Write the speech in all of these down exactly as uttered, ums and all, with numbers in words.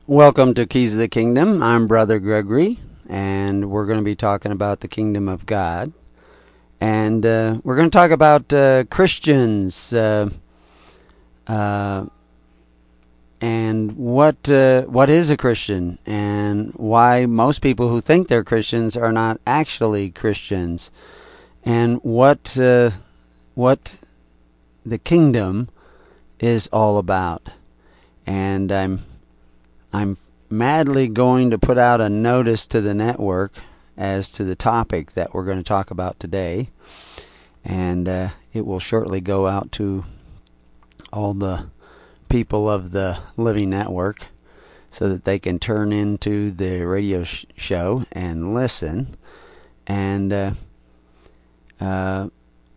Welcome to Keys of the Kingdom. I'm Brother Gregory, and we're going to be talking about the Kingdom of God. And uh, we're going to talk about uh, Christians uh, uh, and what uh, what is a Christian, and why most people who think they're Christians are not actually Christians, and what uh, what the kingdom is all about. And I'm I'm madly going to put out a notice to the network as to the topic that we're going to talk about today. And uh, it will shortly go out to all the people of the Living Network so that they can turn into the radio sh- show and listen and uh, uh,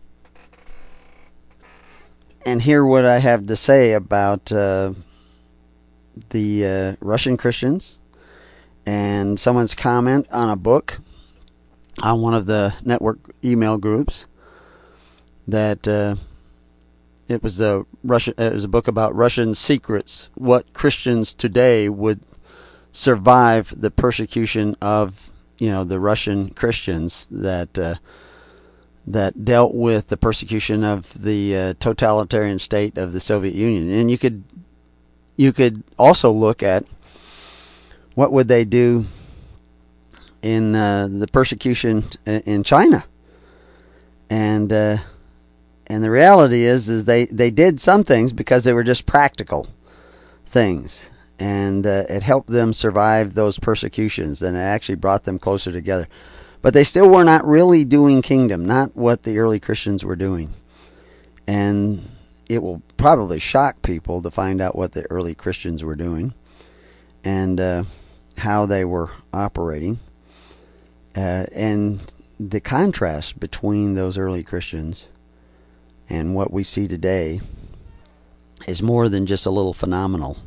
and hear what I have to say about uh, the uh, Russian Christians, and someone's comment on a book on one of the network email groups that uh, it was a Russian it was a book about Russian secrets, what Christians today would survive the persecution of, you know, the Russian Christians that uh, that dealt with the persecution of the uh, totalitarian state of the Soviet Union. And you could You could also look at what would they do in uh, the persecution in China, and uh, and the reality is is they, they did some things because they were just practical things, and uh, it helped them survive those persecutions, and it actually brought them closer together. But they still were not really doing kingdom, not what the early Christians were doing, and it will probably shock people to find out what the early Christians were doing and uh, how they were operating. Uh, and the contrast between those early Christians and what we see today is more than just a little phenomenal.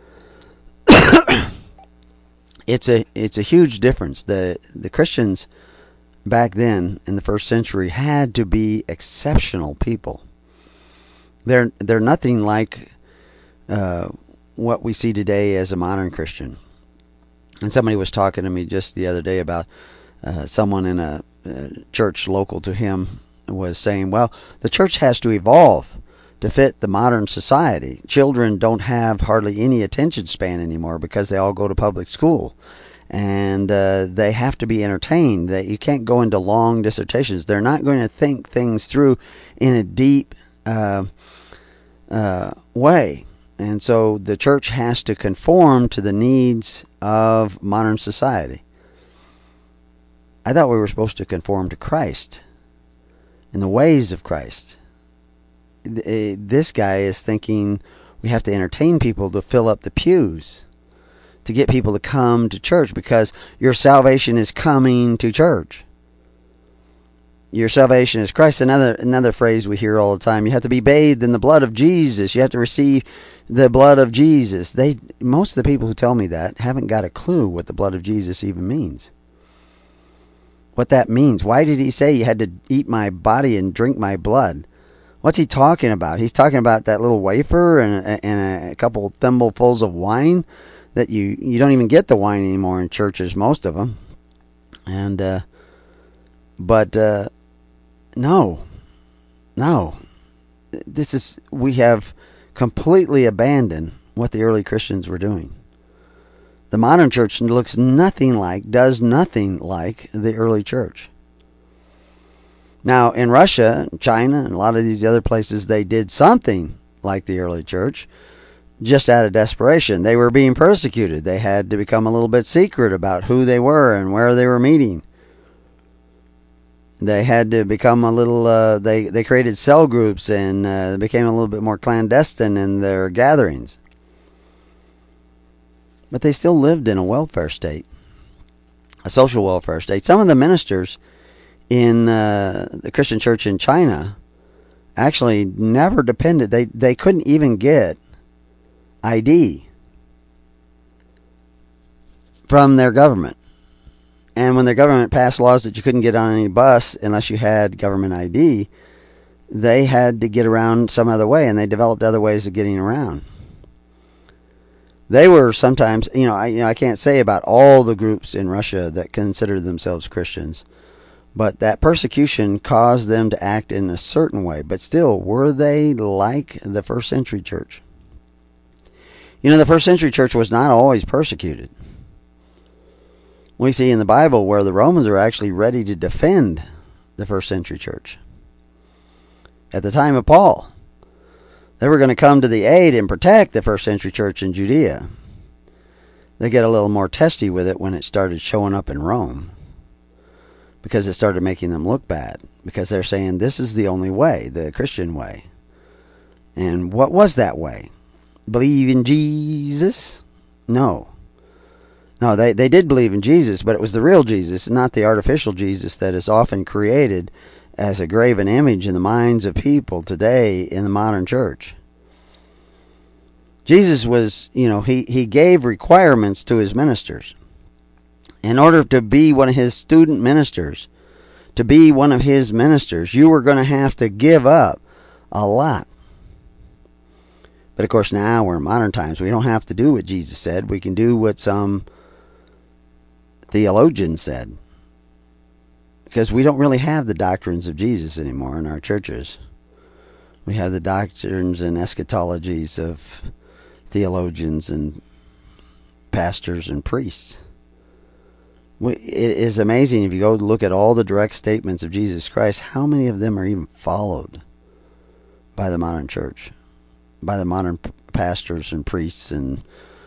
it's a it's a huge difference. The the Christians back then in the first century had to be exceptional people. They're they're nothing like uh, what we see today as a modern Christian. And somebody was talking to me just the other day about uh, someone in a, a church local to him was saying, well, the church has to evolve to fit the modern society. Children don't have hardly any attention span anymore because they all go to public school. And uh, they have to be entertained. That you can't go into long dissertations. They're not going to think things through in a deep Uh, uh, way. And so the church has to conform to the needs of modern society. I thought we were supposed to conform to Christ and the ways of Christ. This guy is thinking we have to entertain people to fill up the pews, to get people to come to church because your salvation is coming to church. Your salvation is Christ. Another another phrase we hear all the time. You have to be bathed in the blood of Jesus. You have to receive the blood of Jesus. They most of the people who tell me that haven't got a clue what the blood of Jesus even means. What that means. Why did he say you had to eat my body and drink my blood? What's he talking about? He's talking about that little wafer and, and a couple thimblefuls of wine that you, you don't even get the wine anymore in churches, most of them. And, uh, but, uh, No, no. This is, we have completely abandoned what the early Christians were doing. The modern church looks nothing like, does nothing like the early church. Now, in Russia, China, and a lot of these other places, they did something like the early church, just out of desperation. They were being persecuted. They had to become a little bit secret about who they were and where they were meeting. They had to become a little, uh, they, they created cell groups and uh, became a little bit more clandestine in their gatherings. But they still lived in a welfare state, a social welfare state. Some of the ministers in uh, the Christian church in China actually never depended, they, they couldn't even get I D from their government. And when the government passed laws that you couldn't get on any bus unless you had government I D, they had to get around some other way, and they developed other ways of getting around. They were sometimes, you know, I, you know, I can't say about all the groups in Russia that considered themselves Christians, but that persecution caused them to act in a certain way. But still, were they like the first century church? You know, the first century church was not always persecuted. We see in the Bible where the Romans are actually ready to defend the first century church. At the time of Paul, they were going to come to the aid and protect the first century church in Judea. They get a little more testy with it when it started showing up in Rome, because it started making them look bad, because they're saying this is the only way, the Christian way. And what was that way? Believe in Jesus? No. No, they, they did believe in Jesus, but it was the real Jesus, not the artificial Jesus that is often created as a graven image in the minds of people today in the modern church. Jesus was, you know, he, he gave requirements to his ministers. In order to be one of his student ministers, to be one of his ministers, you were going to have to give up a lot. But of course now we're in modern times. We don't have to do what Jesus said. We can do what some theologians said. Because we don't really have the doctrines of Jesus anymore in our churches. We have the doctrines and eschatologies of theologians and pastors and priests. It is amazing if you go look at all the direct statements of Jesus Christ, how many of them are even followed by the modern church, by the modern pastors and priests and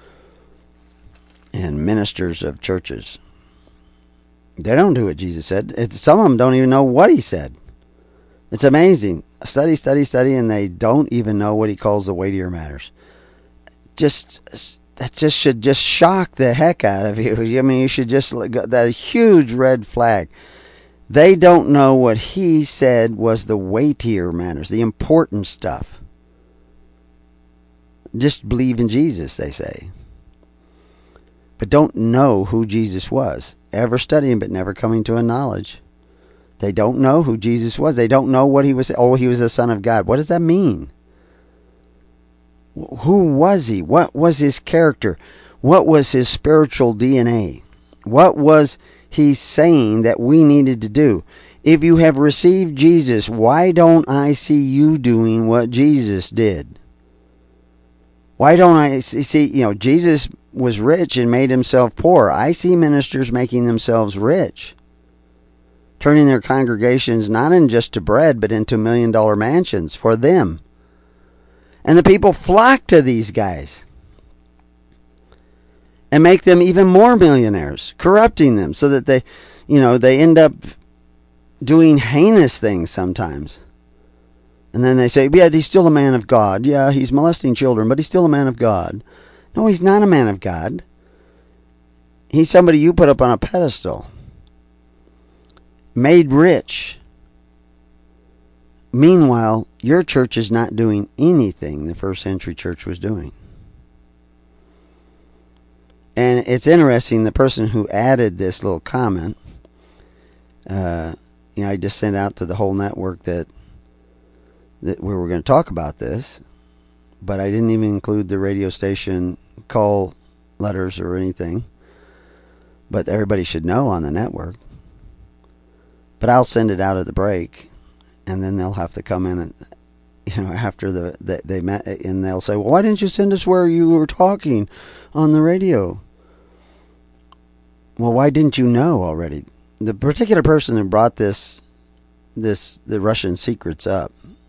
and ministers of churches. They don't do what Jesus said. It's, some of them don't even know what he said. It's amazing. Study, study, study, and they don't even know what he calls the weightier matters. Just that just should just shock the heck out of you. I mean, you should just that huge red flag. They don't know what he said was the weightier matters, the important stuff. Just believe in Jesus, they say, but don't know who Jesus was. Ever studying, but never coming to a knowledge. They don't know who Jesus was. They don't know what he was. Oh, he was the Son of God. What does that mean? Who was he? What was his character? What was his spiritual D N A? What was he saying that we needed to do? If you have received Jesus, why don't I see you doing what Jesus did? Why don't I see, you know, Jesus was rich and made himself poor. I see ministers making themselves rich, turning their congregations not in just to bread, but into million dollar mansions for them. And the people flock to these guys and make them even more millionaires, corrupting them so that they, you know, they end up doing heinous things sometimes. And then they say, yeah, he's still a man of God. Yeah, he's molesting children, but he's still a man of God. No, he's not a man of God. He's somebody you put up on a pedestal. Made rich. Meanwhile, your church is not doing anything the first century church was doing. And it's interesting, the person who added this little comment, uh, you know, I just sent out to the whole network that that we were going to talk about this, but I didn't even include the radio station call letters or anything. But everybody should know on the network. But I'll send it out at the break, and then they'll have to come in and, you know, after the, the they met, and they'll say, well, why didn't you send us where you were talking on the radio? Well, why didn't you know already? The particular person who brought this, this the Russian secrets up,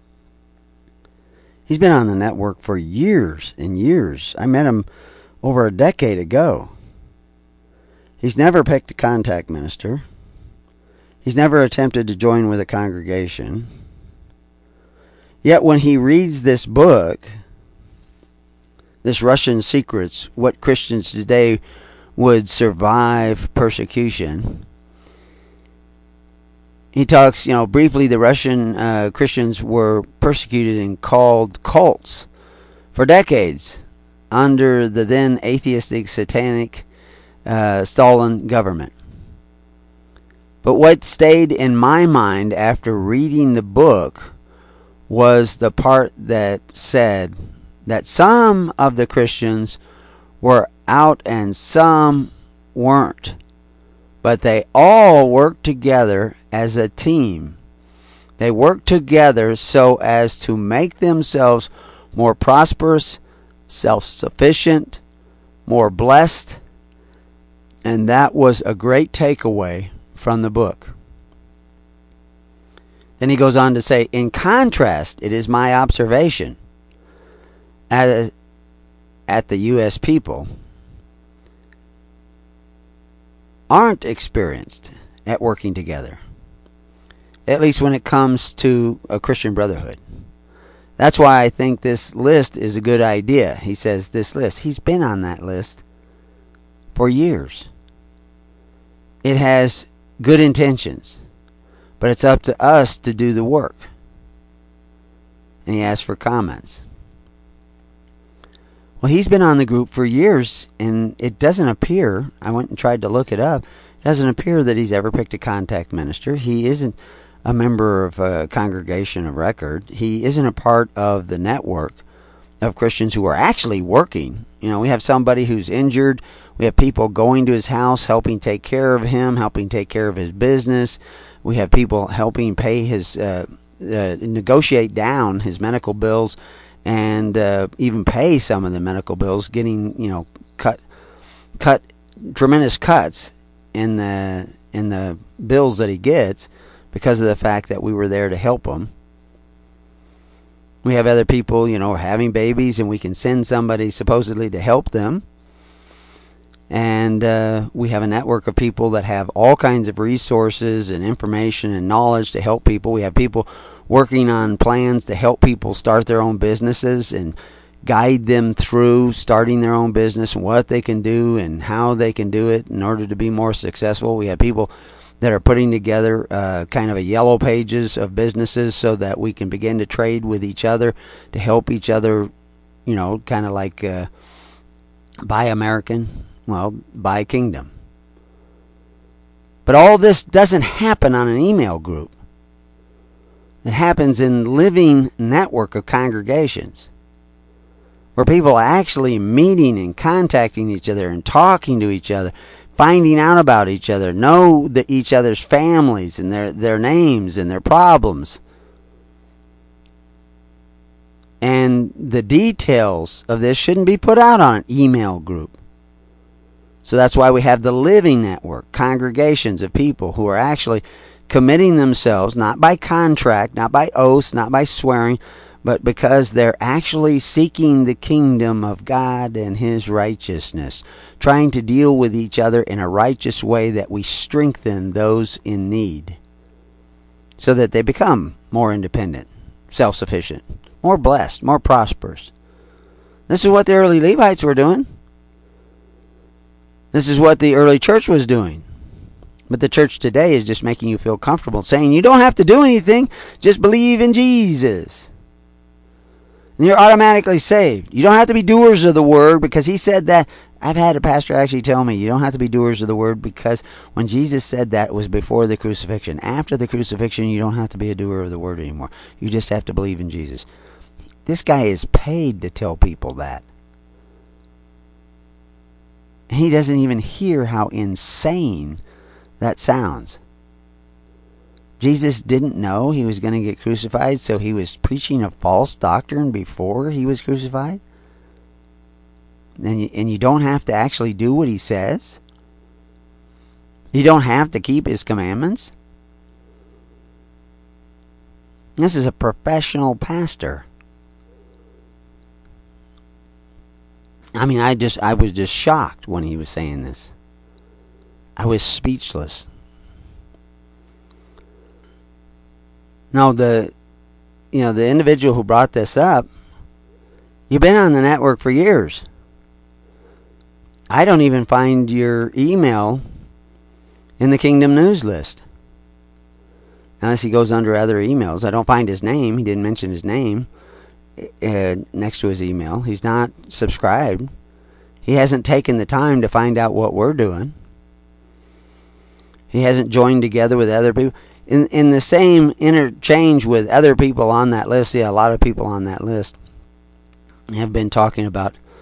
he's been on the network for years and years. I met him over a decade ago. He's never picked a contact minister. He's never attempted to join with a congregation. Yet when he reads this book, this Russian Secrets, What Christians Today Would Survive Persecution, he talks, you know, briefly, the Russian uh, Christians were persecuted and called cults for decades under the then atheistic, satanic uh, Stalin government. But what stayed in my mind after reading the book was the part that said that some of the Christians were out and some weren't. But they all worked together as a team. They worked together so as to make themselves more prosperous, self-sufficient, more blessed. And that was a great takeaway from the book. Then he goes on to say, in contrast, it is my observation at, at the U S people aren't experienced at working together, at least when it comes to a Christian brotherhood. That's why I think this list is a good idea. He says this list. He's been on that list for years. It has good intentions, but it's up to us to do the work. And he asks for comments. Well, he's been on the group for years, and it doesn't appear, I went and tried to look it up, it doesn't appear that he's ever picked a contact minister. He isn't a member of a congregation of record. He isn't a part of the network of Christians who are actually working. You know, we have somebody who's injured. We have people going to his house, helping take care of him, helping take care of his business. We have people helping pay his, uh, uh, negotiate down his medical bills, and uh, even pay some of the medical bills, getting, you know, cut, cut tremendous cuts in the in the bills that he gets because of the fact that we were there to help him. We have other people, you know, having babies, and we can send somebody supposedly to help them. And uh, we have a network of people that have all kinds of resources and information and knowledge to help people. We have people working on plans to help people start their own businesses and guide them through starting their own business and what they can do and how they can do it in order to be more successful. We have people that are putting together uh, kind of a yellow pages of businesses so that we can begin to trade with each other to help each other, you know, kind of like uh, Buy American. Well, Buy Kingdom. But all this doesn't happen on an email group. It happens in living network of congregations where people are actually meeting and contacting each other and talking to each other, finding out about each other, know the, each other's families and their, their names and their problems. And the details of this shouldn't be put out on an email group. So that's why we have the living network, congregations of people who are actually committing themselves, not by contract, not by oaths, not by swearing, but because they're actually seeking the kingdom of God and His righteousness, trying to deal with each other in a righteous way that we strengthen those in need so that they become more independent, self-sufficient, more blessed, more prosperous. This is what the early Levites were doing. This is what the early church was doing. But the church today is just making you feel comfortable, saying you don't have to do anything, just believe in Jesus. And you're automatically saved. You don't have to be doers of the word, because He said that. I've had a pastor actually tell me, you don't have to be doers of the word, because when Jesus said that, it was before the crucifixion. After the crucifixion, you don't have to be a doer of the word anymore. You just have to believe in Jesus. This guy is paid to tell people that. And he doesn't even hear how insane that sounds. Jesus didn't know He was going to get crucified, so He was preaching a false doctrine before He was crucified? And you, and you don't have to actually do what He says? You don't have to keep His commandments? This is a professional pastor. I mean, I just I was just shocked when he was saying this. I was speechless. Now, the you know, the individual who brought this up, you've been on the network for years. I don't even find your email in the Kingdom News list. Unless he goes under other emails. I don't find his name. He didn't mention his name uh, next to his email. He's not subscribed. He hasn't taken the time to find out what we're doing. He hasn't joined together with other people. In in the same interchange with other people on that list, yeah, a lot of people on that list have been talking about,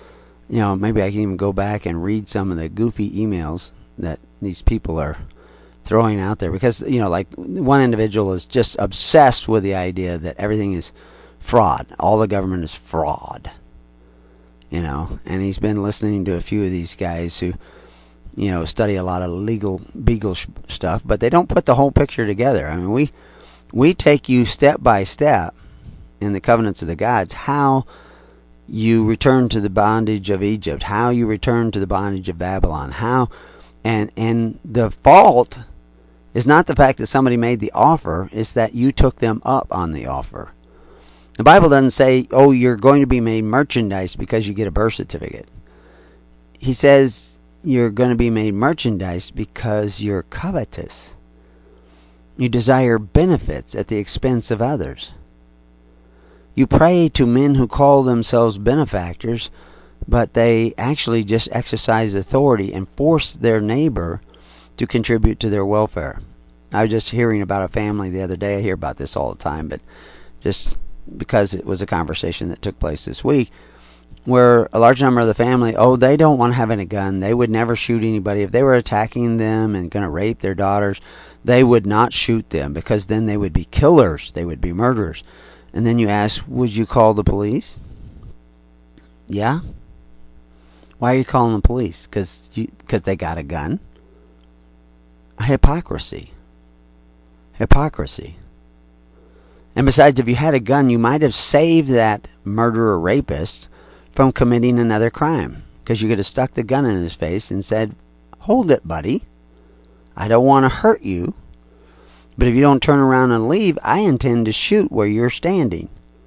you know, maybe I can even go back and read some of the goofy emails that these people are throwing out there, because, you know, like one individual is just obsessed with the idea that everything is fraud. All the government is fraud, you know, and he's been listening to a few of these guys who, you know, study a lot of legal beagle sh- stuff, but they don't put the whole picture together. I mean, we we take you step by step in the covenants of the gods, how you return to the bondage of Egypt, how you return to the bondage of Babylon, how, and and the fault is not the fact that somebody made the offer, it's that you took them up on the offer. The Bible doesn't say, oh, you're going to be made merchandise because you get a birth certificate. He says you're going to be made merchandise because you're covetous. You desire benefits at the expense of others. You pray to men who call themselves benefactors, but they actually just exercise authority and force their neighbor to contribute to their welfare. I was just hearing about a family the other day. I hear about this all the time, but just because it was a conversation that took place this week, where a large number of the family, oh, they don't want to have any gun. They would never shoot anybody. If they were attacking them and going to rape their daughters, they would not shoot them, because then they would be killers. They would be murderers. And then you ask, would you call the police? Yeah? Why are you calling the police? Because because they got a gun? Hypocrisy. Hypocrisy. And besides, if you had a gun, you might have saved that murderer rapist from committing another crime, because you could have stuck the gun in his face and said, hold it, buddy. I don't want to hurt you, but if you don't turn around and leave, I intend to shoot where you're standing.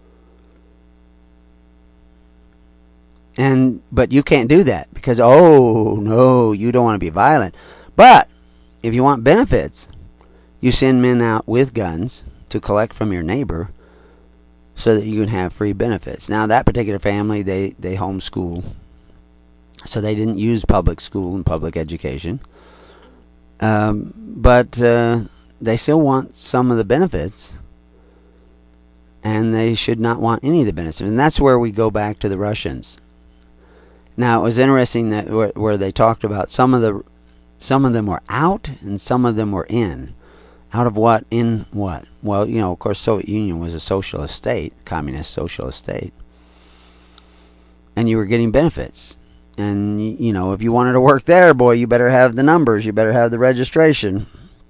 And but you can't do that because, oh, no, you don't want to be violent. But if you want benefits, you send men out with guns to collect from your neighbor so that you can have free benefits. Now, that particular family, they, they homeschool, so they didn't use public school and public education. Um, but uh, they still want some of the benefits, and they should not want any of the benefits. And that's where we go back to the Russians. Now, it was interesting that where, where they talked about some of the some of them were out and some of them were in. Out of what? In what? Well, you know, of course, Soviet Union was a socialist state, communist socialist state. And you were getting benefits. And, you know, if you wanted to work there, boy, you better have the numbers. You better have the registration.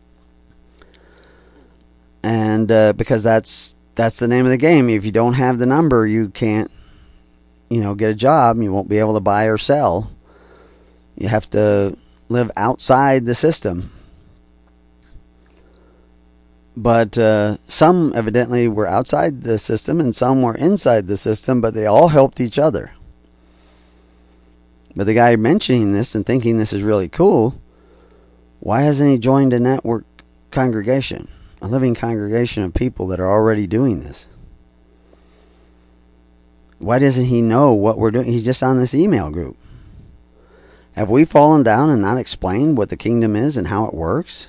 And uh, because that's that's the name of the game. If you don't have the number, you can't, you know, get a job. You won't be able to buy or sell. You have to live outside the system. But uh, some evidently were outside the system and some were inside the system, but they all helped each other. But the guy mentioning this and thinking this is really cool, why hasn't he joined a network congregation, a living congregation of people that are already doing this? Why doesn't he know what we're doing? He's just on this email group. Have we fallen down and not explained what the kingdom is and how it works?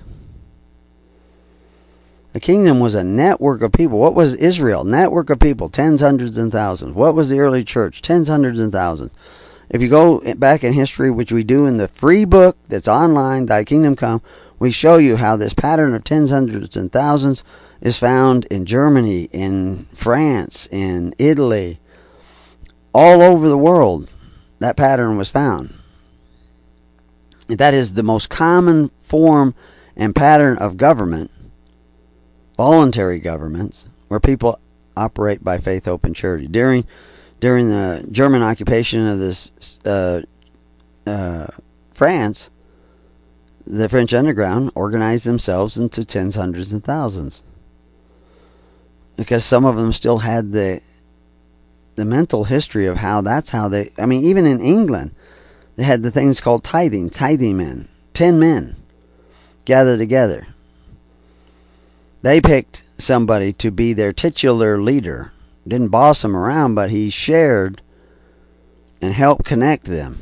The kingdom was a network of people. What was Israel? Network of people, tens, hundreds, and thousands. What was the early church? Tens, hundreds, and thousands. If you go back in history, which we do in the free book that's online, Thy Kingdom Come, we show you how this pattern of tens, hundreds, and thousands is found in Germany, in France, in Italy, all over the world. That pattern was found. That is the most common form and pattern of government, voluntary governments, where people operate by faith, hope, and charity. During during the German occupation of this uh, uh, France, the French underground organized themselves into tens, hundreds, and thousands, because some of them still had the the mental history of how that's how they. I mean, even in England, they had the things called tithing, tithing men, ten men gathered together. They picked somebody to be their titular leader. Didn't boss them around, but he shared and helped connect them.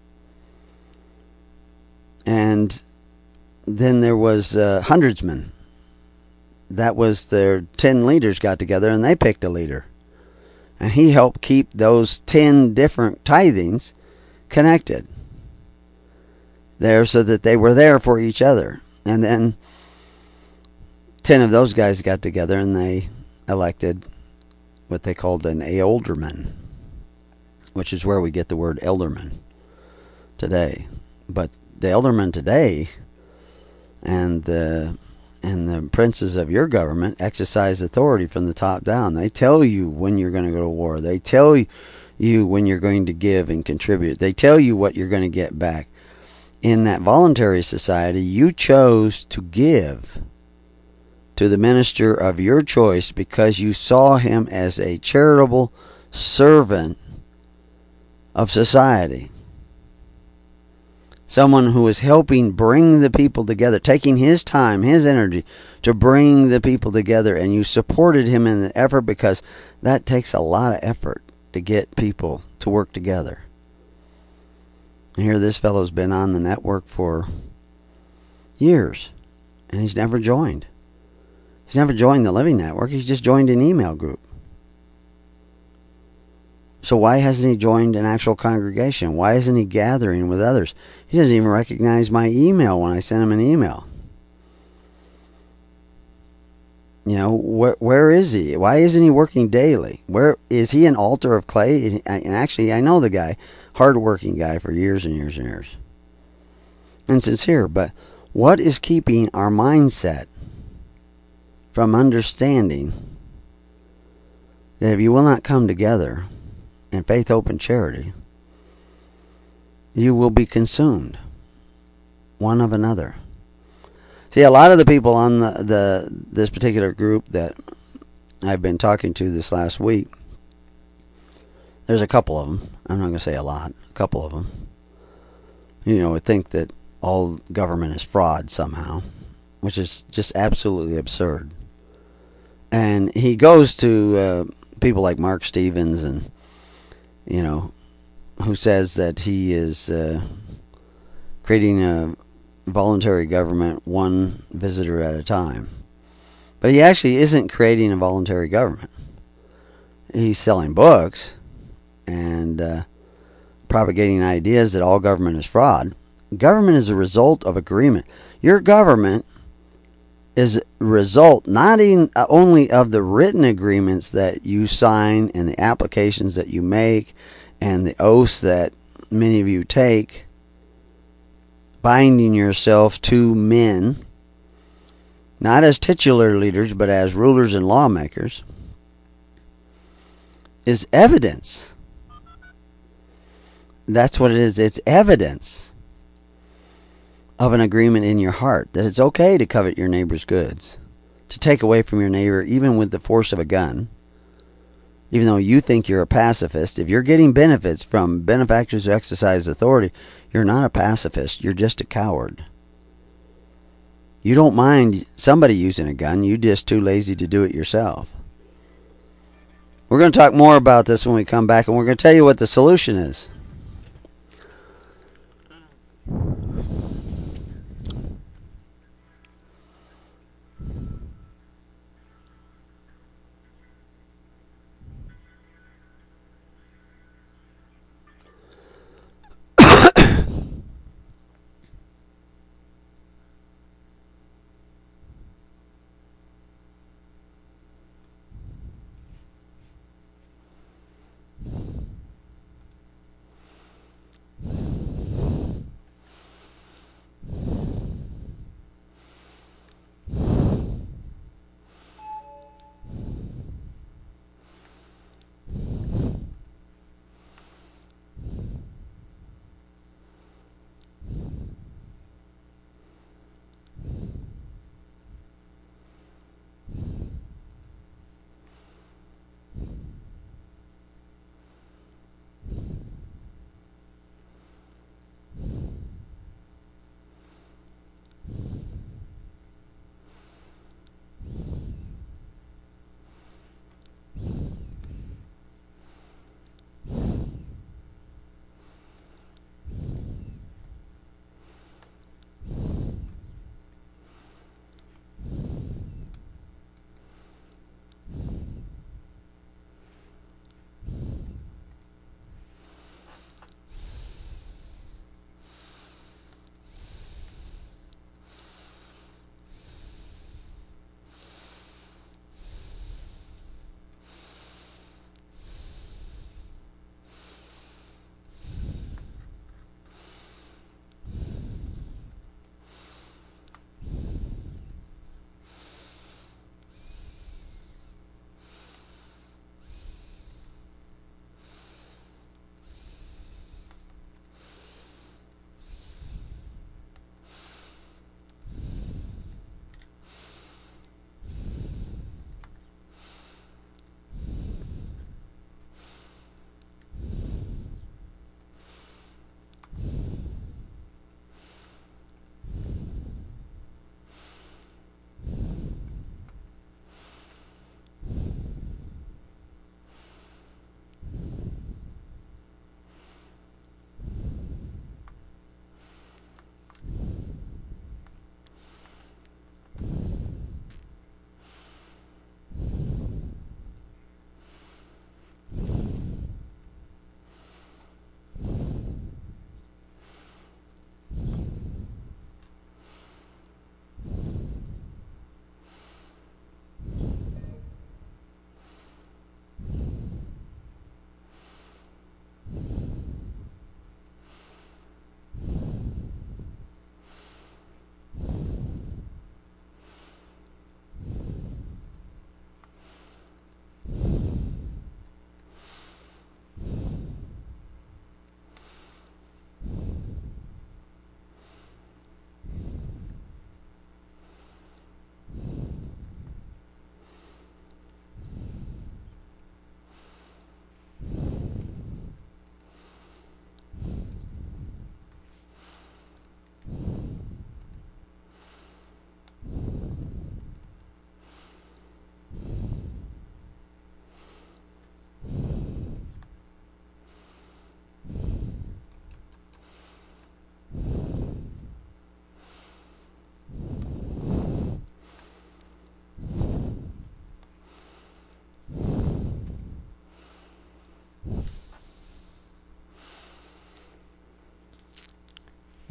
And then there was uh, hundredsmen. That was their ten leaders got together and they picked a leader. And he helped keep those ten different tithings connected there so that they were there for each other. And then ten of those guys got together and they elected what they called an alderman, which is where we get the word elderman today. But the eldermen today and the and the princes of your government exercise authority from the top down. They tell you when you're going to go to war. They tell you when you're going to give and contribute. They tell you what you're going to get back. In that voluntary society, you chose to give to the minister of your choice because you saw him as a charitable servant of society. Someone who is helping bring the people together, taking his time, his energy to bring the people together, and you supported him in the effort because that takes a lot of effort to get people to work together. And here this fellow's been on the network for years, and he's never joined. He's never joined the Living Network. He's just joined an email group. So why hasn't he joined an actual congregation? Why isn't he gathering with others? He doesn't even recognize my email when I send him an email. You know, where where is he? Why isn't he working daily? Where is he, an altar of clay? And actually, I know the guy, hardworking guy for years and years and years, and sincere. But what is keeping our mindset from understanding that if you will not come together in faith, hope, and charity, you will be consumed one of another? See, a lot of the people on the, the this particular group that I've been talking to this last week, there's a couple of them. I'm not going to say a lot. A couple of them. You know, would think that all government is fraud somehow, which is just absolutely absurd. And he goes to uh, people like Mark Stevens and, you know, who says that he is uh, creating a voluntary government one visitor at a time. But he actually isn't creating a voluntary government. He's selling books and uh, propagating ideas that all government is fraud. Government is a result of agreement. Your government is a result not in, uh, only of the written agreements that you sign and the applications that you make and the oaths that many of you take, binding yourself to men, not as titular leaders, but as rulers and lawmakers, is evidence. That's what it is. It's evidence of an agreement in your heart that it's okay to covet your neighbor's goods, to take away from your neighbor even with the force of a gun. Even though you think you're a pacifist, if you're getting benefits from benefactors who exercise authority, you're not a pacifist. You're just a coward. You don't mind somebody using a gun. You're just too lazy to do it yourself. We're going to talk more about this when we come back, and we're going to tell you what the solution is.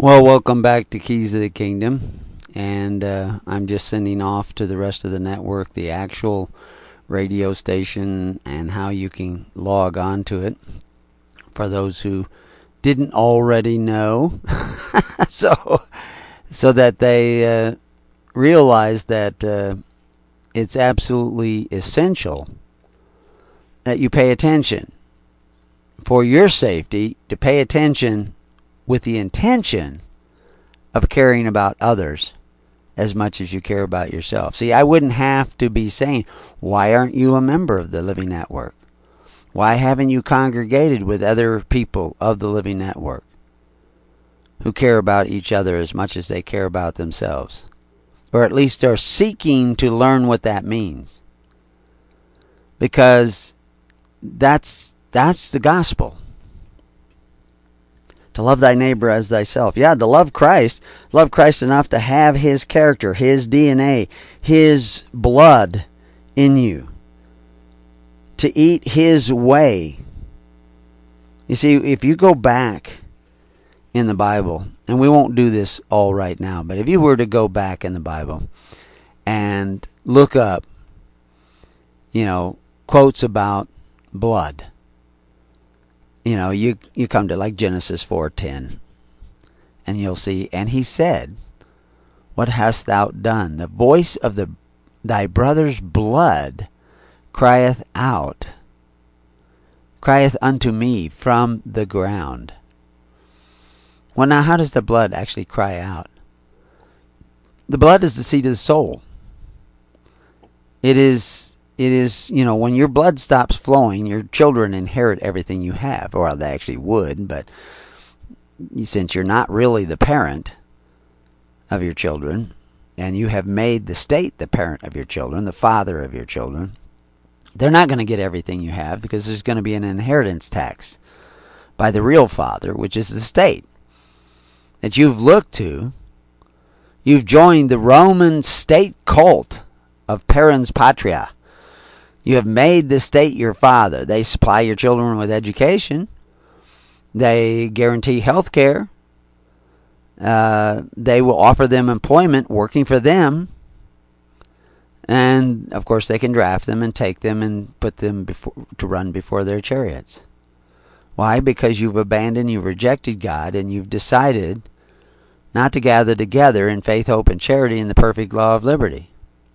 Well, welcome back to Keys of the Kingdom. And uh, I'm just sending off to the rest of the network the actual radio station and how you can log on to it for those who didn't already know. so so that they uh, realize that uh, it's absolutely essential that you pay attention for your safety, to pay attention with the intention of caring about others as much as you care about yourself. See, I wouldn't have to be saying, why aren't you a member of the Living Network? Why haven't you congregated with other people of the Living Network who care about each other as much as they care about themselves? Or at least are seeking to learn what that means. Because that's that's the gospel. To love thy neighbor as thyself. Yeah, to love Christ. Love Christ enough to have His character, His D N A, His blood in you. To eat His way. You see, if you go back in the Bible, and we won't do this all right now, but if you were to go back in the Bible and look up, you know, quotes about blood. You know, you you come to like Genesis four ten, and you'll see, and he said, what hast thou done? The voice of the thy brother's blood crieth out, crieth unto me from the ground. Well, now, how does the blood actually cry out? The blood is the seed of the soul. It is... It is, you know, when your blood stops flowing, your children inherit everything you have. Or they actually would, but since you're not really the parent of your children, and you have made the state the parent of your children, the father of your children, they're not going to get everything you have because there's going to be an inheritance tax by the real father, which is the state that you've looked to. You've joined the Roman state cult of parens patria. You have made the state your father. They supply your children with education. They guarantee health care. Uh, they will offer them employment working for them. And, of course, they can draft them and take them and put them before, to run before their chariots. Why? Because you've abandoned, you've rejected God, and you've decided not to gather together in faith, hope, and charity in the perfect law of liberty.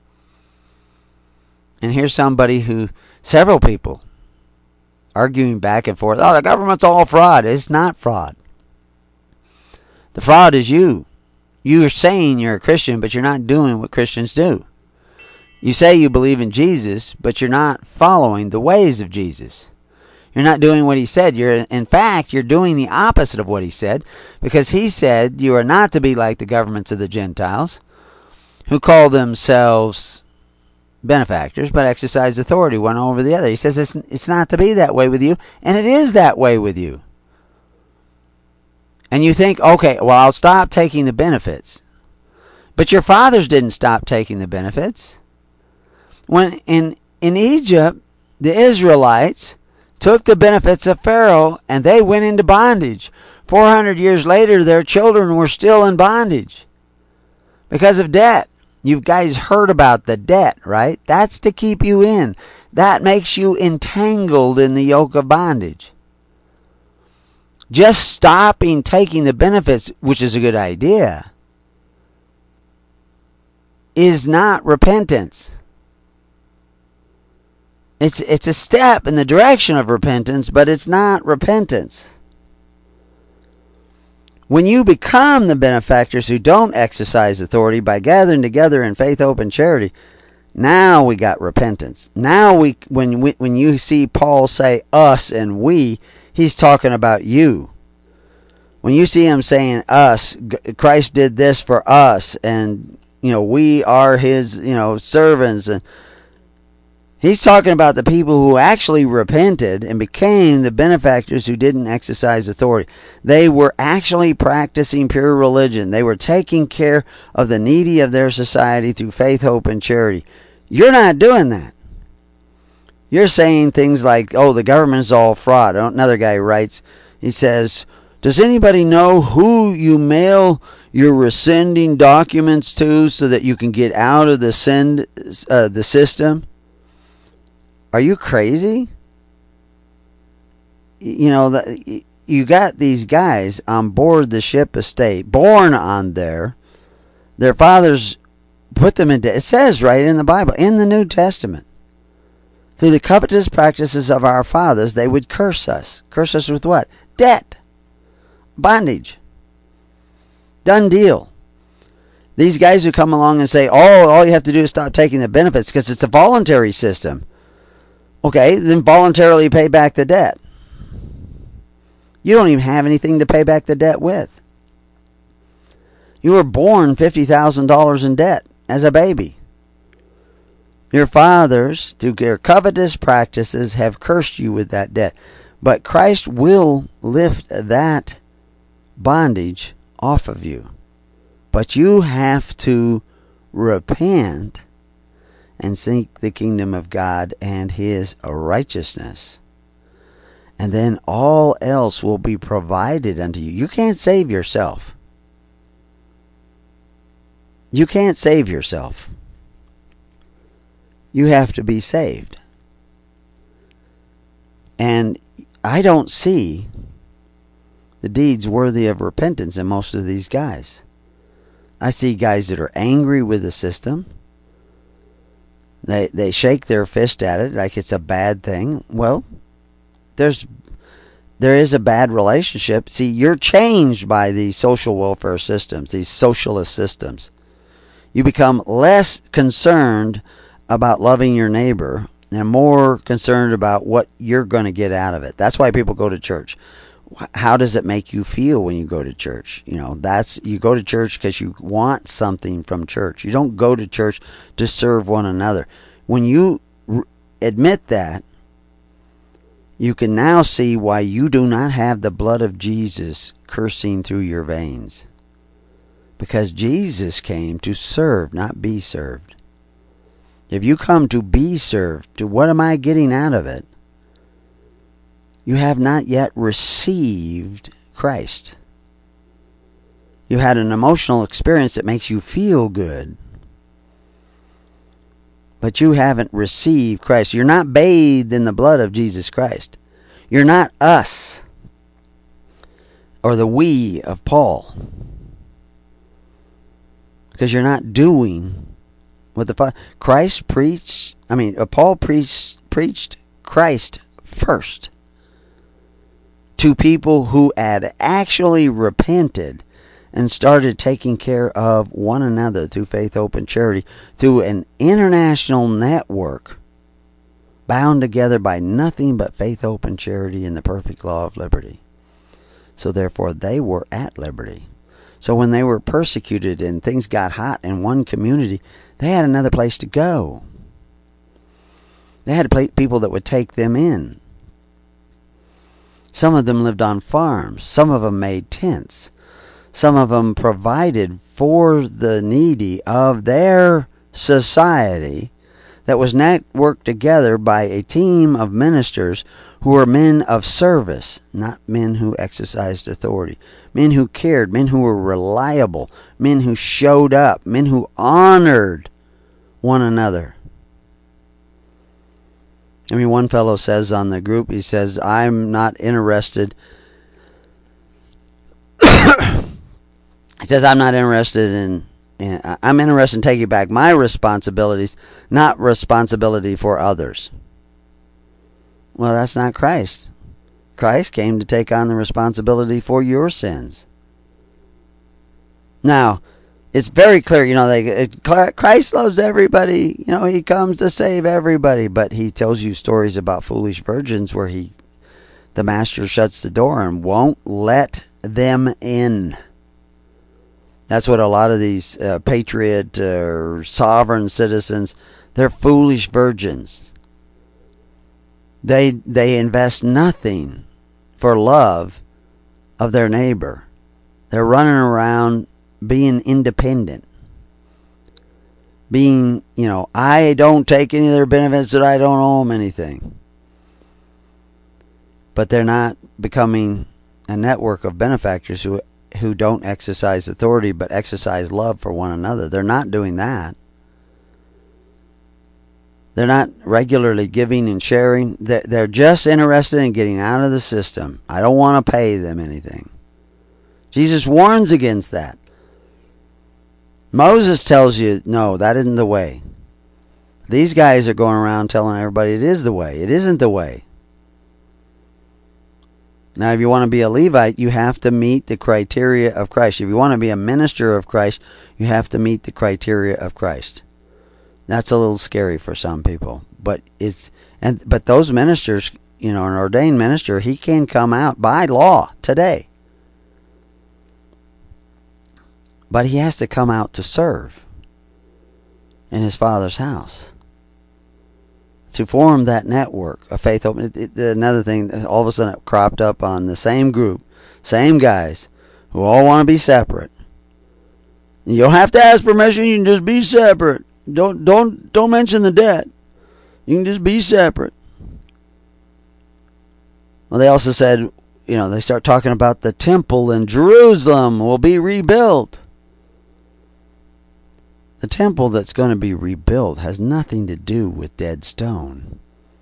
And here's somebody who, several people, arguing back and forth, oh, the government's all fraud. It's not fraud. The fraud is you. You're saying you're a Christian, but you're not doing what Christians do. You say you believe in Jesus, but you're not following the ways of Jesus. You're not doing what He said. You're, in fact, you're doing the opposite of what He said, because He said you are not to be like the governments of the Gentiles, who call themselves benefactors, but exercise authority one over the other. He says it's, it's not to be that way with you, and it is that way with you. And you think, okay, well, I'll stop taking the benefits. But your fathers didn't stop taking the benefits. When in, in Egypt, the Israelites took the benefits of Pharaoh, and they went into bondage. four hundred years later, their children were still in bondage because of debt. You guys heard about the debt, right? That's to keep you in. That makes you entangled in the yoke of bondage. Just stopping taking the benefits, which is a good idea, is not repentance. It's, it's a step in the direction of repentance, but it's not repentance. When you become the benefactors who don't exercise authority by gathering together in faith, hope, and charity, now we got repentance. Now we, when we, when you see Paul say us and we, he's talking about you. When you see him saying us, Christ did this for us, and you know we are His, you know, servants, and he's talking about the people who actually repented and became the benefactors who didn't exercise authority. They were actually practicing pure religion. They were taking care of the needy of their society through faith, hope, and charity. You're not doing that. You're saying things like, oh, the government's all fraud. Another guy writes, he says, Does anybody know who you mail your rescinding documents to so that you can get out of the send uh, the system? Are you crazy? You know, the, you got these guys on board the ship estate, born on there. Their fathers put them into, it says right in the Bible, in the New Testament, through the covetous practices of our fathers, they would curse us. Curse us with what? Debt. Bondage. Done deal. These guys who come along and say, oh, all you have to do is stop taking the benefits because it's a voluntary system. Okay, then voluntarily pay back the debt. You don't even have anything to pay back the debt with. You were born fifty thousand dollars in debt as a baby. Your fathers, through their covetous practices, have cursed you with that debt. But Christ will lift that bondage off of you. But you have to repent and seek the kingdom of God and His righteousness. And then all else will be provided unto you. You can't save yourself. You can't save yourself. You have to be saved. And I don't see the deeds worthy of repentance in most of these guys. I see guys that are angry with the system. They they shake their fist at it like it's a bad thing. Well, there's there is a bad relationship. See, you're changed by these social welfare systems, these socialist systems. You become less concerned about loving your neighbor and more concerned about what you're going to get out of it. That's why people go to church. How does it make you feel when you go to church? You know, that's you go to church because you want something from church. You don't go to church to serve one another. When you r- admit that, you can now see why you do not have the blood of Jesus coursing through your veins. Because Jesus came to serve, not be served. If you come to be served, to what am I getting out of it? You have not yet received Christ. You had an emotional experience that makes you feel good. But you haven't received Christ. You're not bathed in the blood of Jesus Christ. You're not us. Or the we of Paul. Because you're not doing what the Father. Christ preached, I mean, uh, Paul preached, preached Christ first. To people who had actually repented and started taking care of one another through faith, hope, and charity, through an international network bound together by nothing but faith, hope, and charity in the perfect law of liberty. So therefore they were at liberty. So when they were persecuted and things got hot in one community, they had another place to go. They had people that would take them in. Some of them lived on farms. Some of them made tents. Some of them provided for the needy of their society that was networked together by a team of ministers who were men of service, not men who exercised authority. Men who cared, men who were reliable, men who showed up, men who honored one another. I mean, one fellow says on the group, he says, I'm not interested. He says, I'm not interested in, in, I'm interested in taking back my responsibilities, not responsibility for others. Well, that's not Christ. Christ came to take on the responsibility for your sins. Now, it's very clear, you know, they, Christ loves everybody. You know, He comes to save everybody. But He tells you stories about foolish virgins where he, the master shuts the door and won't let them in. That's what a lot of these uh, patriot or uh, sovereign citizens, they're foolish virgins. They they invest nothing for love of their neighbor. They're running around being independent. Being, you know, I don't take any of their benefits, that I don't owe them anything. But they're not becoming a network of benefactors who who don't exercise authority but exercise love for one another. They're not doing that. They're not regularly giving and sharing. They're just interested in getting out of the system. I don't want to pay them anything. Jesus warns against that. Moses tells you, no, that isn't the way. These guys are going around telling everybody it is the way. It isn't the way. Now, if you want to be a Levite, you have to meet the criteria of Christ. If you want to be a minister of Christ, you have to meet the criteria of Christ. That's a little scary for some people, but it's and but those ministers, you know, an ordained minister, he can come out by law today. But he has to come out to serve in his Father's house, to form that network of faith. It, it, another thing, all of a sudden it cropped up on the same group, same guys, who all want to be separate. You don't have to ask permission, you can just be separate. Don't don't don't mention the debt. You can just be separate. Well, they also said, you know, they start talking about the temple in Jerusalem will be rebuilt. The temple that's going to be rebuilt has nothing to do with dead stone.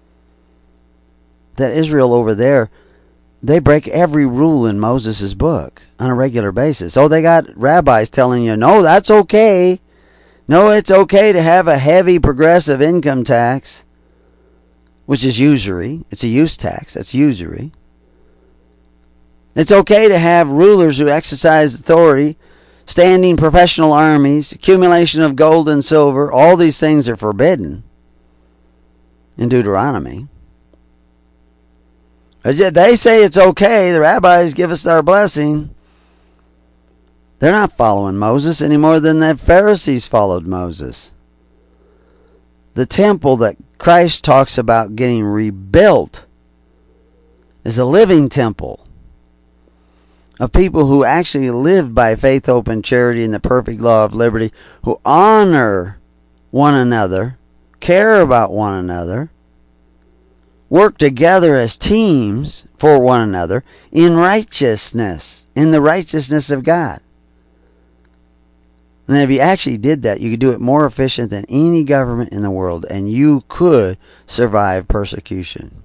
That Israel over there, they break every rule in Moses' book on a regular basis. Oh, they got rabbis telling you, no, that's okay. No, it's okay to have a heavy progressive income tax, which is usury. It's a use tax. That's usury. It's okay to have rulers who exercise authority, standing professional armies, accumulation of gold and silver. All these things are forbidden in Deuteronomy. They say it's okay. The rabbis give us our blessing. They're not following Moses any more than the Pharisees followed Moses. The temple that Christ talks about getting rebuilt is a living temple of people who actually live by faith, hope, and charity in the perfect law of liberty, who honor one another, care about one another, work together as teams for one another in righteousness, in the righteousness of God. And if you actually did that, you could do it more efficient than any government in the world, and you could survive persecution.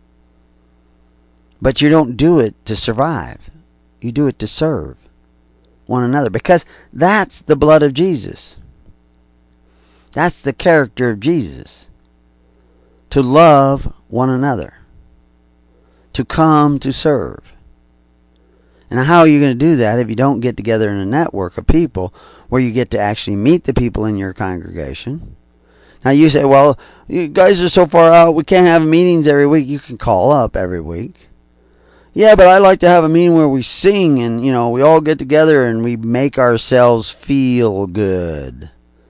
But you don't do it to survive. You do it to serve one another, because that's the blood of Jesus. That's the character of Jesus. To love one another. To come to serve. And how are you going to do that if you don't get together in a network of people where you get to actually meet the people in your congregation? Now you say, well, you guys are so far out, we can't have meetings every week. You can call up every week. Yeah, but I like to have a meeting where we sing and, you know, we all get together and we make ourselves feel good.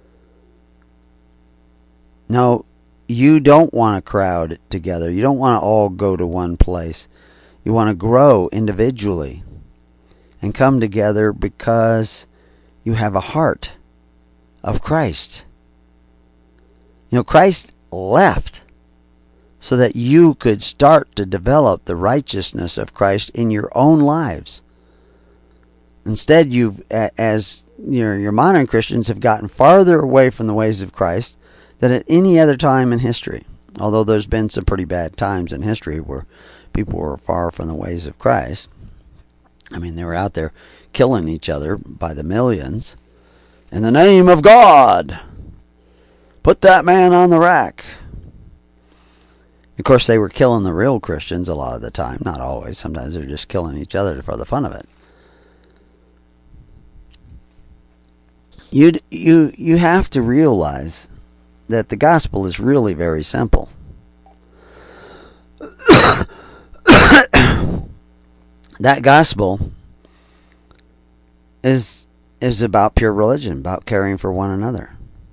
No, you don't want to crowd together. You don't want to all go to one place. You want to grow individually and come together because you have a heart of Christ. You know, Christ left so that you could start to develop the righteousness of Christ in your own lives. Instead, you've, as your, your modern Christians, have gotten farther away from the ways of Christ than at any other time in history. Although there's been some pretty bad times in history where people were far from the ways of Christ. I mean, they were out there killing each other by the millions. In the name of God, put that man on the rack. Of course, they were killing the real Christians a lot of the time. Not always. Sometimes they're just killing each other for the fun of it. You you you have to realize that the gospel is really very simple. That gospel is is about pure religion, about caring for one another.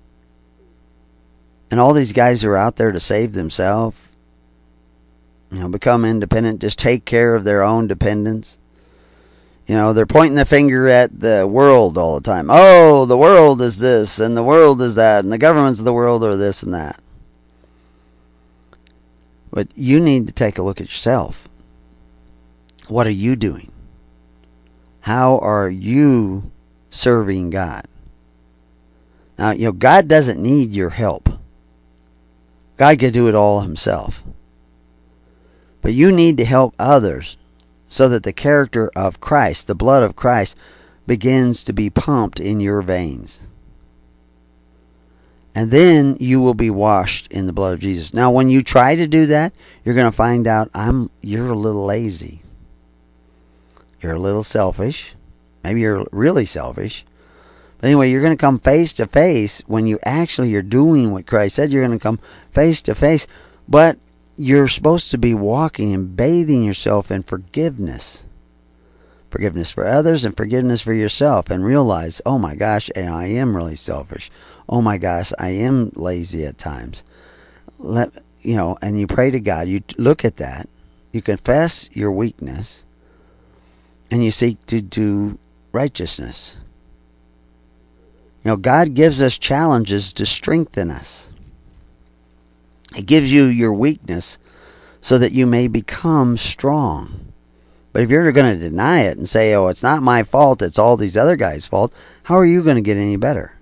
And all these guys who are out there to save themselves, you know, become independent, just take care of their own dependence. You know, they're pointing the finger at the world all the time. Oh, the world is this, and the world is that, and the governments of the world are this and that. But you need to take a look at yourself. What are you doing? How are you serving God? Now, you know, God doesn't need your help. God can do it all himself. But you need to help others so that the character of Christ, the blood of Christ, begins to be pumped in your veins. And then you will be washed in the blood of Jesus. Now, when you try to do that, you're going to find out I'm you're a little lazy. You're a little selfish. Maybe you're really selfish. But anyway, you're going to come face to face when you actually are doing what Christ said. You're going to come face to face. But you're supposed to be walking and bathing yourself in forgiveness. Forgiveness for others and forgiveness for yourself. And realize, oh my gosh, and I am really selfish. Oh my gosh, I am lazy at times. Let you know, and you pray to God. You look at that. You confess your weakness. And you seek to do righteousness. You know, God gives us challenges to strengthen us. He gives you your weakness so that you may become strong. But if you're going to deny it and say, oh, it's not my fault, it's all these other guys' fault, how are you going to get any better?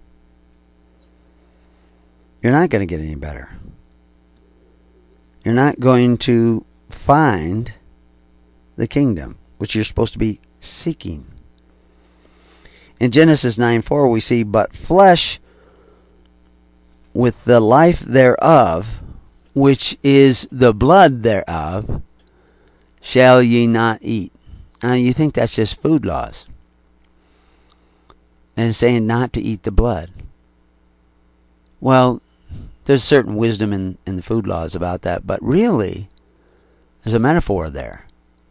You're not going to get any better. You're not going to find the kingdom, which you're supposed to be seeking. In Genesis nine four we see, but flesh with the life thereof, which is the blood thereof, shall ye not eat. Now you think that's just food laws. And it's saying not to eat the blood. Well, there's certain wisdom in, in the food laws about that, but really, there's a metaphor there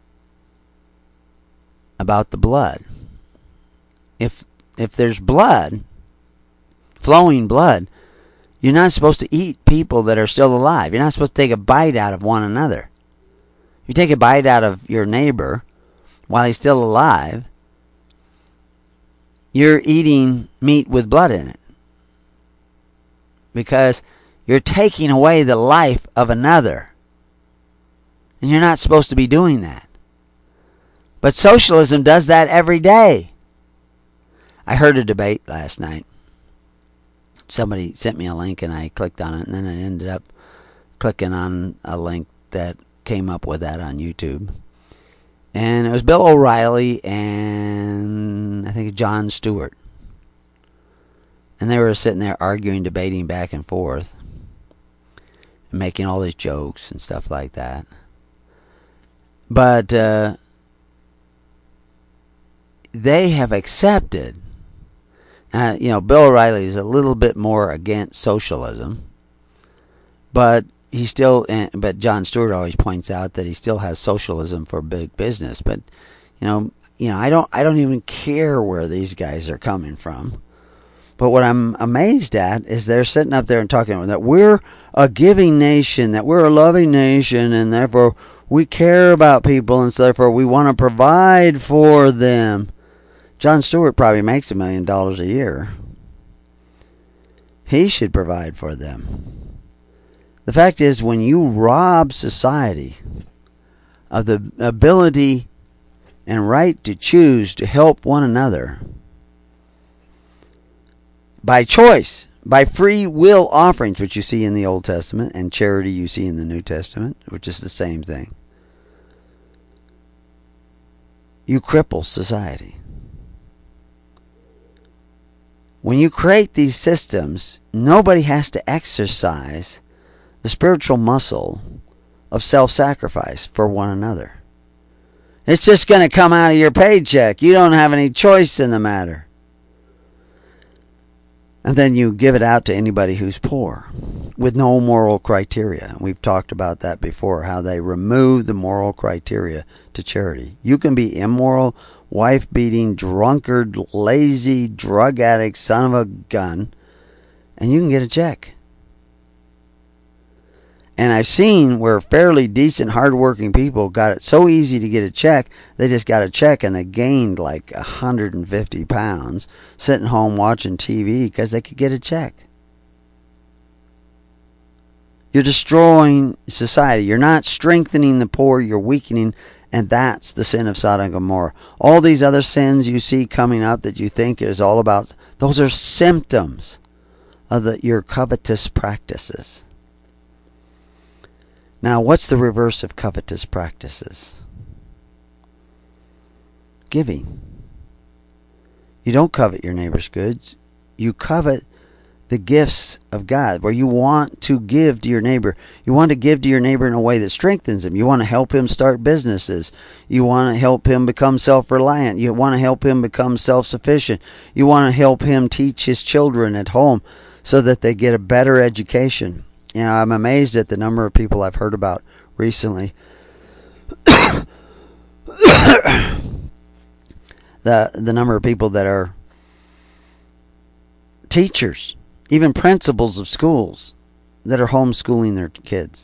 about the blood. If if there's blood, flowing blood, you're not supposed to eat people that are still alive. You're not supposed to take a bite out of one another. If you take a bite out of your neighbor while he's still alive, you're eating meat with blood in it. Because you're taking away the life of another. And you're not supposed to be doing that. But socialism does that every day. I heard a debate last night. Somebody sent me a link and I clicked on it, and then I ended up clicking on a link that came up with that on YouTube. And it was Bill O'Reilly and I think Jon Stewart. And they were sitting there arguing, debating back and forth, and making all these jokes and stuff like that. But uh, they have accepted, uh, you know, Bill O'Reilly is a little bit more against socialism, but he still, but Jon Stewart always points out that he still has socialism for big business. But you know, you know, I don't, I don't even care where these guys are coming from. But what I'm amazed at is they're sitting up there and talking that we're a giving nation, that we're a loving nation, and therefore we care about people, and so therefore we want to provide for them. Jon Stewart probably makes a million dollars a year. He should provide for them. The fact is, when you rob society of the ability and right to choose to help one another, by choice, by free will offerings, which you see in the Old Testament, and charity you see in the New Testament, which is the same thing, you cripple society. When you create these systems, nobody has to exercise the spiritual muscle of self-sacrifice for one another. It's just going to come out of your paycheck. You don't have any choice in the matter. And then you give it out to anybody who's poor with no moral criteria. We've talked about that before, how they remove the moral criteria to charity. You can be immoral, wife-beating, drunkard, lazy, drug addict, son of a gun, and you can get a check. And I've seen where fairly decent, hardworking people got it so easy to get a check, they just got a check and they gained like one hundred fifty pounds sitting home watching T V because they could get a check. You're destroying society. You're not strengthening the poor. You're weakening. And that's the sin of Sodom and Gomorrah. All these other sins you see coming up that you think is all about, those are symptoms of the, your covetous practices. Now, what's the reverse of covetous practices? Giving. You don't covet your neighbor's goods. You covet the gifts of God, where you want to give to your neighbor. You want to give to your neighbor in a way that strengthens him. You want to help him start businesses. You want to help him become self-reliant. You want to help him become self-sufficient. You want to help him teach his children at home so that they get a better education. You know, I'm amazed at the number of people I've heard about recently. the the number of people that are teachers, even principals of schools, that are homeschooling their kids.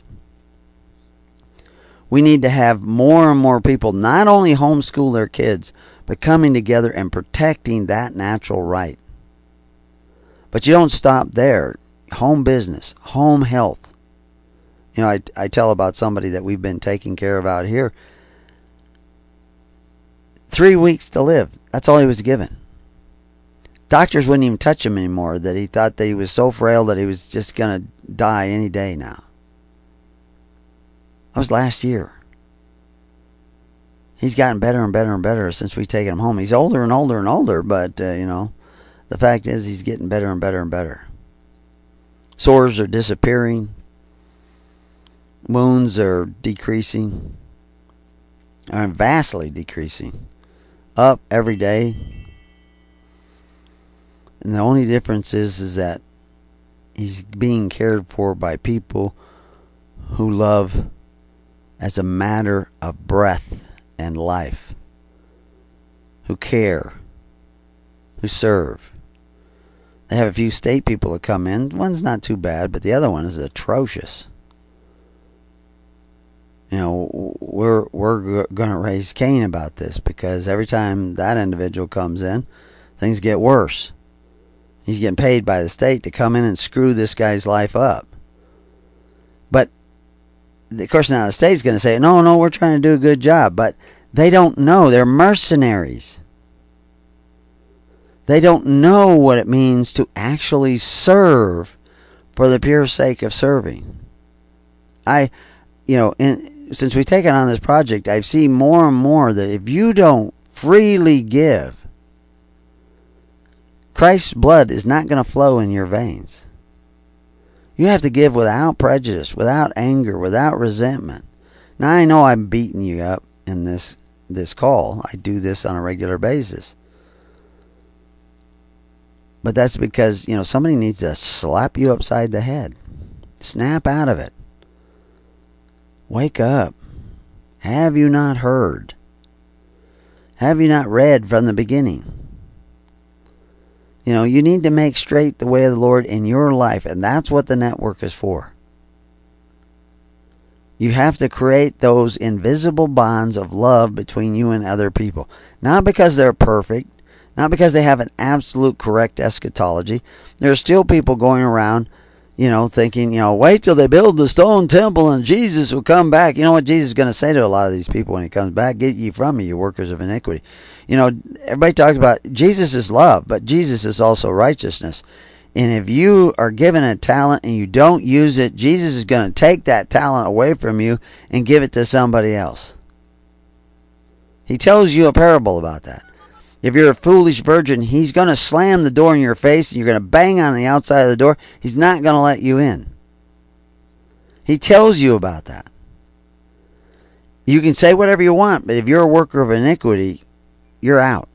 We need to have more and more people not only homeschool their kids, but coming together and protecting that natural right. But you don't stop there. Home business, home health. You know, I, I tell about somebody that we've been taking care of out here. Three weeks to live. That's all he was given. Doctors wouldn't even touch him anymore, that he thought that he was so frail that he was just going to die any day now. That was last year. He's gotten better and better and better since we've taken him home. He's older and older and older, but, uh, you know, the fact is he's getting better and better and better. Sores are disappearing. Wounds are decreasing. Are vastly decreasing. Up every day. And the only difference is, is that he's being cared for by people who love as a matter of breath and life. Who care. Who serve. They have a few state people that come in. One's not too bad, but the other one is atrocious. You know, we're we're going to raise Cain about this, because every time that individual comes in, things get worse. He's getting paid by the state to come in and screw this guy's life up. But, of course, now the state's going to say, no, no, we're trying to do a good job. But they don't know. They're mercenaries. They don't know what it means to actually serve for the pure sake of serving. I, you know, in, since we've taken on this project, I've seen more and more that if you don't freely give, Christ's blood is not going to flow in your veins. You have to give without prejudice, without anger, without resentment. Now, I know I'm beating you up in this, this call. I do this on a regular basis. But that's because, you know, somebody needs to slap you upside the head. Snap out of it. Wake up. Have you not heard? Have you not read from the beginning? You know, you need to make straight the way of the Lord in your life, and that's what the network is for. You have to create those invisible bonds of love between you and other people. Not because they're perfect, not because they have an absolute correct eschatology. There are still people going around, you know, thinking, you know, wait till they build the stone temple and Jesus will come back. You know what Jesus is going to say to a lot of these people when he comes back? Get ye from me, you workers of iniquity. You know, everybody talks about Jesus is love, but Jesus is also righteousness. And if you are given a talent and you don't use it, Jesus is going to take that talent away from you and give it to somebody else. He tells you a parable about that. If you're a foolish virgin, he's going to slam the door in your face and you're going to bang on the outside of the door. He's not going to let you in. He tells you about that. You can say whatever you want, but if you're a worker of iniquity, you're out.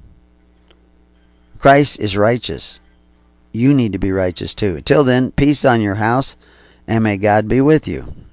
Christ is righteous. You need to be righteous too. Until then, peace on your house, and may God be with you.